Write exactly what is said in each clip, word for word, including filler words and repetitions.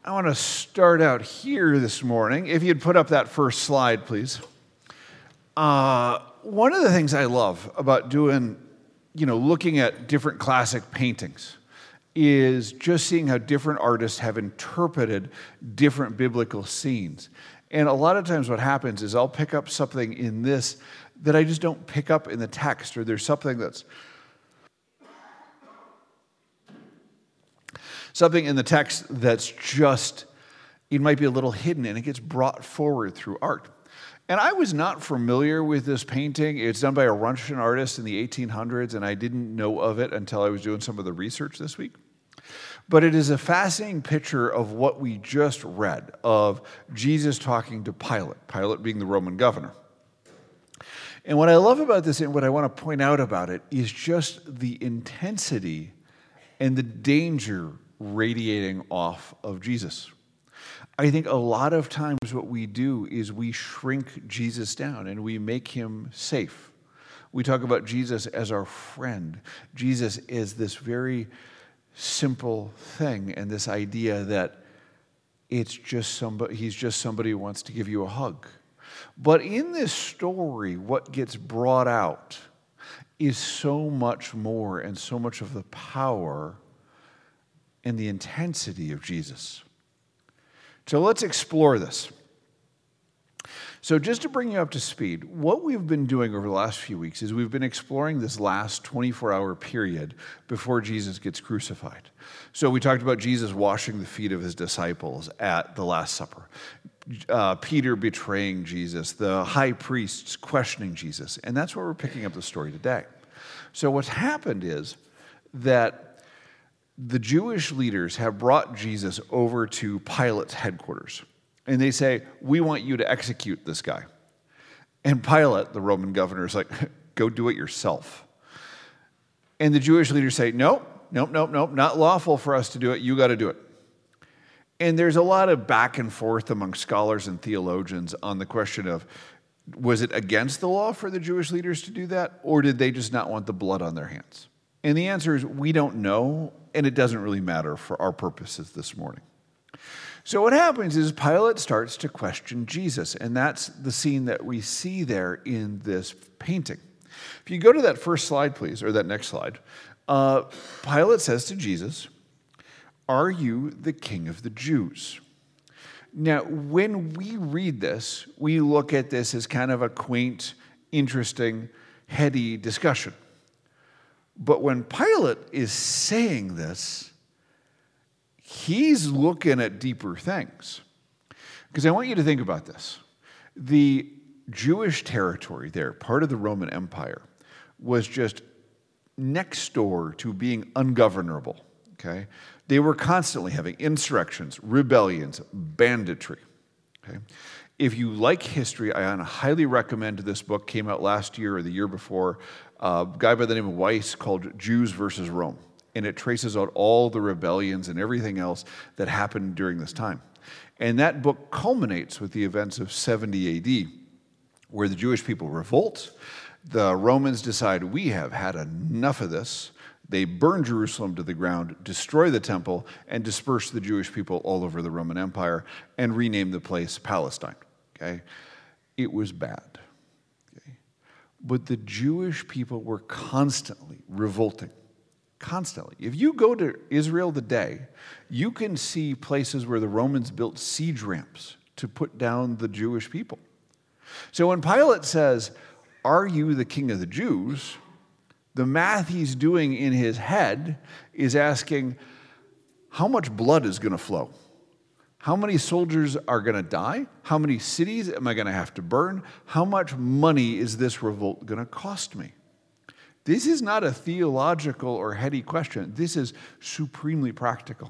I want to start out here this morning. If you'd put up that first slide, please. Uh, one of the things I love about doing, you know, looking at different classic paintings is just seeing how different artists have interpreted different biblical scenes. And a lot of times what happens is I'll pick up something in this that I just don't pick up in the text, or there's something that's something in the text that's just, it might be a little hidden, and it gets brought forward through art. And I was not familiar with this painting. It's done by a Russian artist in the eighteen hundreds, and I didn't know of it until I was doing some of the research this week. But it is a fascinating picture of what we just read, of Jesus talking to Pilate, Pilate being the Roman governor. And what I love about this, and what I want to point out about it, is just the intensity and the danger radiating off of Jesus. I think a lot of times what we do is we shrink Jesus down and we make him safe. We talk about Jesus as our friend. Jesus is this very simple thing, and this idea that it's just somebody, he's just somebody who wants to give you a hug. But in this story, what gets brought out is so much more, and so much of the power and the intensity of Jesus. So let's explore this. So just to bring you up to speed, what we've been doing over the last few weeks is we've been exploring this last twenty-four hour period before Jesus gets crucified. So we talked about Jesus washing the feet of his disciples at the Last Supper, uh, Peter betraying Jesus, the high priests questioning Jesus, and that's where we're picking up the story today. So what's happened is that the Jewish leaders have brought Jesus over to Pilate's headquarters. And they say, we want you to execute this guy. And Pilate, the Roman governor, is like, go do it yourself. And the Jewish leaders say, nope, nope, nope, nope, not lawful for us to do it. You got to do it. And there's a lot of back and forth among scholars and theologians on the question of, was it against the law for the Jewish leaders to do that? Or did they just not want the blood on their hands? And the answer is, we don't know, and it doesn't really matter for our purposes this morning. So what happens is Pilate starts to question Jesus, and that's the scene that we see there in this painting. If you go to that first slide, please, or that next slide, uh, Pilate says to Jesus, "Are you the king of the Jews?" Now, when we read this, we look at this as kind of a quaint, interesting, heady discussion. But when Pilate is saying this, he's looking at deeper things. Because I want you to think about this. The Jewish territory there, part of the Roman Empire, was just next door to being ungovernable. Okay? They were constantly having insurrections, rebellions, banditry. Okay? If you like history, I highly recommend this book. Came out last year or the year before. A guy by the name of Weiss called Jews versus Rome. And it traces out all the rebellions and everything else that happened during this time. And that book culminates with the events of seventy A D, where the Jewish people revolt. The Romans decide, we have had enough of this. They burn Jerusalem to the ground, destroy the temple, and disperse the Jewish people all over the Roman Empire and rename the place Palestine. Okay? It was bad. Okay? But the Jewish people were constantly revolting. Constantly. If you go to Israel today, you can see places where the Romans built siege ramps to put down the Jewish people. So when Pilate says, "Are you the king of the Jews?" the math he's doing in his head is asking, how much blood is going to flow? How many soldiers are going to die? How many cities am I going to have to burn? How much money is this revolt going to cost me? This is not a theological or heady question. This is supremely practical.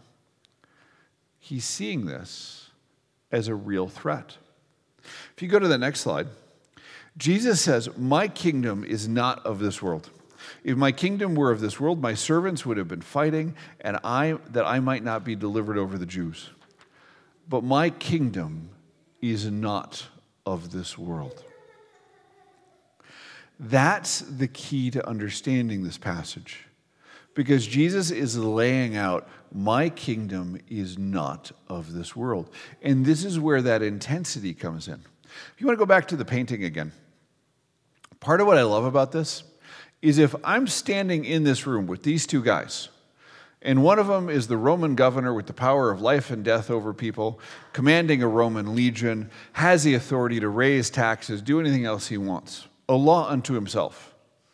He's seeing this as a real threat. If you go to the next slide, Jesus says, "My kingdom is not of this world. If my kingdom were of this world, my servants would have been fighting, and I that I might not be delivered over the Jews. But my kingdom is not of this world." That's the key to understanding this passage. because Jesus is laying out, my kingdom is not of this world. And this is where that intensity comes in. If you want to go back to the painting again, part of what I love about this is if I'm standing in this room with these two guys, and one of them is the Roman governor with the power of life and death over people, commanding a Roman legion, has the authority to raise taxes, do anything else he wants, a law unto himself.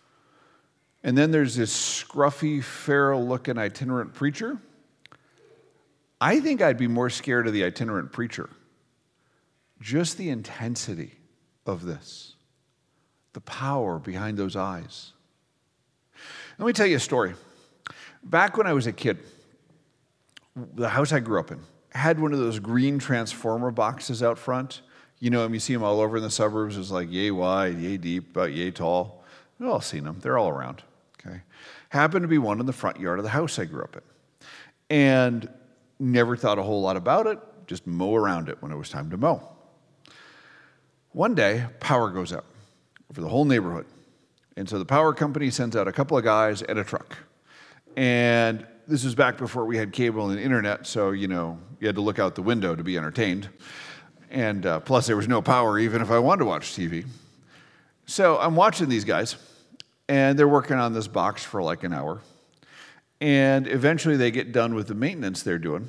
And then there's this scruffy, feral-looking itinerant preacher. I think I'd be more scared of the itinerant preacher. Just the intensity of this, the power behind those eyes. Let me tell you a story. Back when I was a kid, the house I grew up in had one of those green transformer boxes out front. You know them, you see them all over in the suburbs. It's like yay wide, yay deep, about yay tall. We've all seen them. They're all around. Okay, happened to be one in the front yard of the house I grew up in. And never thought a whole lot about it, just mow around it when it was time to mow. One day, power goes out over the whole neighborhood. And so the power company sends out a couple of guys and a truck. And this was back before we had cable and internet, so, you know, you had to look out the window to be entertained. And uh, plus, there was no power even if I wanted to watch T V. So I'm watching these guys, and they're working on this box for like an hour. And eventually they get done with the maintenance they're doing.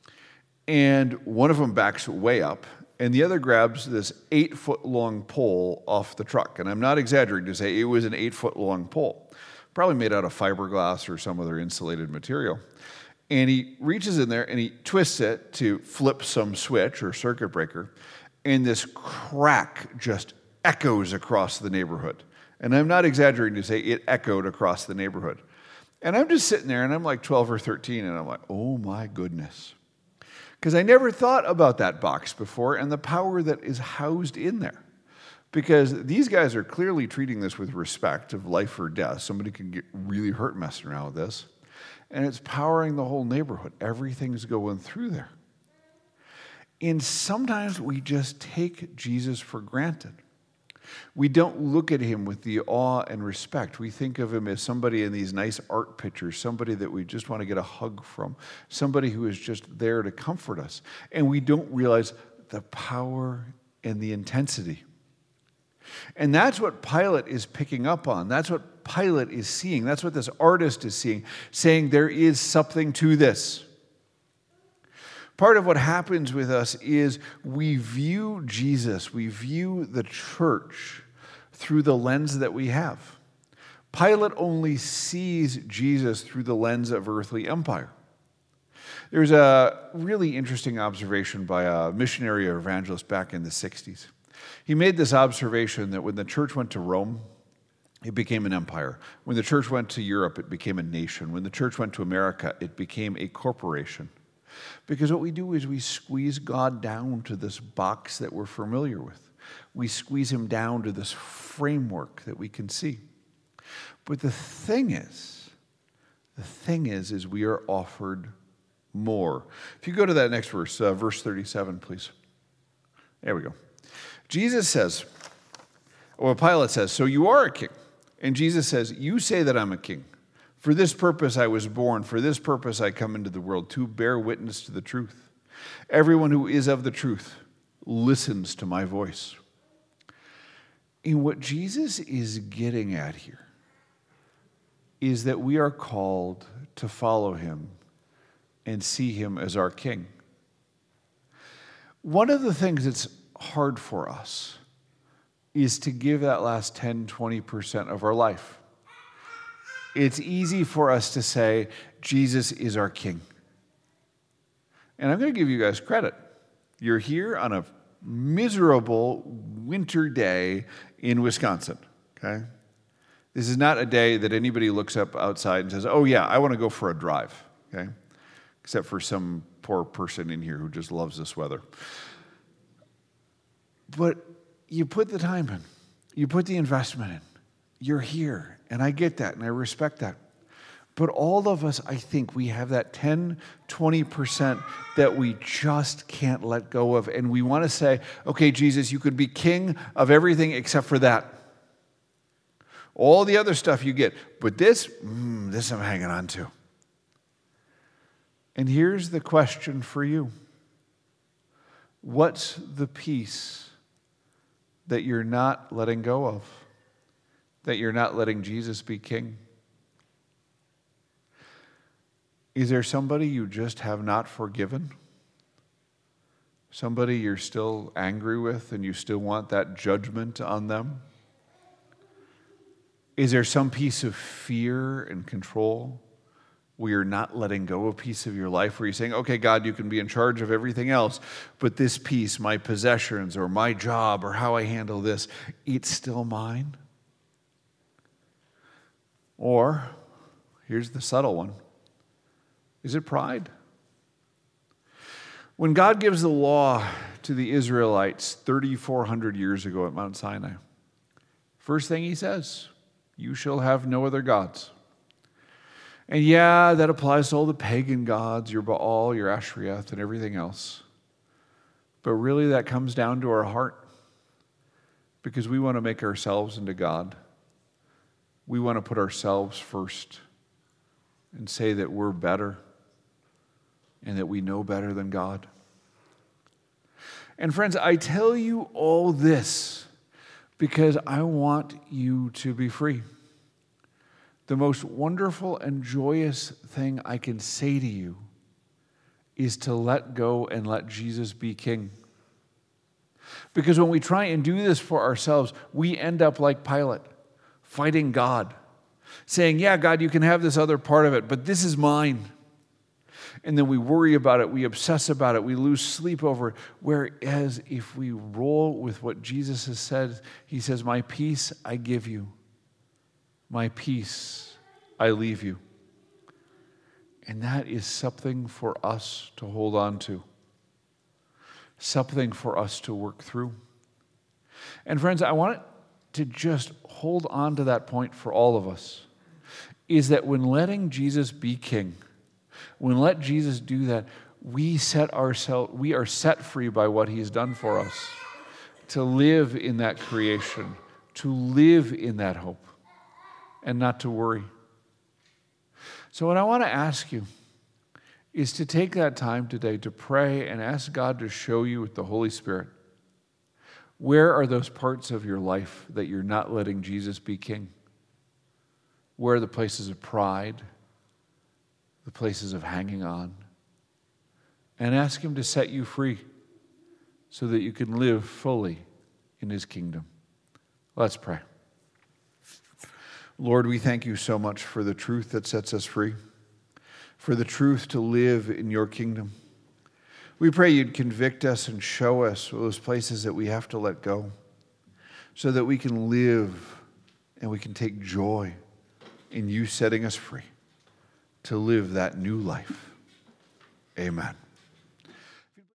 And one of them backs way up, and the other grabs this eight-foot-long pole off the truck. And I'm not exaggerating to say it was an eight-foot-long pole. Probably made out of fiberglass or some other insulated material. And he reaches in there and he twists it to flip some switch or circuit breaker. And this crack just echoes across the neighborhood. And I'm not exaggerating to say it echoed across the neighborhood. And I'm just sitting there and I'm like twelve or thirteen and I'm like, oh my goodness. Because I never thought about that box before and the power that is housed in there. Because these guys are clearly treating this with respect of life or death. Somebody can get really hurt messing around with this. And it's powering the whole neighborhood. Everything's going through there. And sometimes we just take Jesus for granted. We don't look at him with the awe and respect. We think of him as somebody in these nice art pictures, somebody that we just want to get a hug from, somebody who is just there to comfort us. And we don't realize the power and the intensity. And that's what Pilate is picking up on. That's what Pilate is seeing. That's what this artist is seeing, saying there is something to this. Part of what happens with us is we view Jesus, we view the church through the lens that we have. Pilate only sees Jesus through the lens of earthly empire. There's a really interesting observation by a missionary or evangelist back in the sixties. He made this observation that when the church went to Rome, it became an empire. When the church went to Europe, it became a nation. When the church went to America, it became a corporation. Because what we do is we squeeze God down to this box that we're familiar with. We squeeze him down to this framework that we can see. But the thing is, the thing is, is we are offered more. If you go to that next verse, uh, verse thirty-seven, please. There we go. Jesus says, or Pilate says, so you are a king. And Jesus says, you say that I'm a king. For this purpose I was born. For this purpose I come into the world, to bear witness to the truth. Everyone who is of the truth listens to my voice. And what Jesus is getting at here is that we are called to follow him and see him as our king. One of the things that's hard for us is to give that last ten, twenty percent of our life. It's easy for us to say, Jesus is our king. And I'm going to give you guys credit. You're here on a miserable winter day in Wisconsin, okay? This is not a day that anybody looks up outside and says, oh yeah, I want to go for a drive, okay? Except for some poor person in here who just loves this weather. But you put the time in. You put the investment in. You're here, and I get that, and I respect that. But all of us, I think, we have that ten, twenty percent that we just can't let go of, and we want to say, okay, Jesus, you could be king of everything except for that. All the other stuff you get. But this, mm, this I'm hanging on to. And here's the question for you. What's the peace that you're not letting go of? That you're not letting Jesus be king? Is there somebody you just have not forgiven? Somebody you're still angry with and you still want that judgment on them? Is there some piece of fear and control where you're not letting go of a piece of your life, where you're saying, okay, God, you can be in charge of everything else, but this piece, my possessions or my job or how I handle this, it's still mine? Or, here's the subtle one, is it pride? When God gives the law to the Israelites thirty-four hundred years ago at Mount Sinai, first thing he says, you shall have no other gods. And yeah, that applies to all the pagan gods, your Baal, your Ashereth, and everything else. But really that comes down to our heart, because we want to make ourselves into God. We want to put ourselves first and say that we're better and that we know better than God. And friends, I tell you all this because I want you to be free. The most wonderful and joyous thing I can say to you is to let go and let Jesus be king. Because when we try and do this for ourselves, we end up like Pilate, fighting God, saying, yeah, God, you can have this other part of it, but this is mine. And then we worry about it, we obsess about it, we lose sleep over it. Whereas if we roll with what Jesus has said, he says, my peace I give you. My peace I leave you. And that is something for us to hold on to. Something for us to work through. And friends, I want to just hold on to that point for all of us, is that when letting Jesus be king, when let Jesus do that, we set ourselves, we are set free by what he's done for us, to live in that creation, to live in that hope, and not to worry. So what I want to ask you is to take that time today to pray and ask God to show you with the Holy Spirit, where are those parts of your life that you're not letting Jesus be king? Where are the places of pride, the places of hanging on? And ask him to set you free so that you can live fully in his kingdom. Let's pray. Lord, we thank you so much for the truth that sets us free, for the truth to live in your kingdom. We pray you'd convict us and show us those places that we have to let go so that we can live and we can take joy in you setting us free to live that new life. Amen.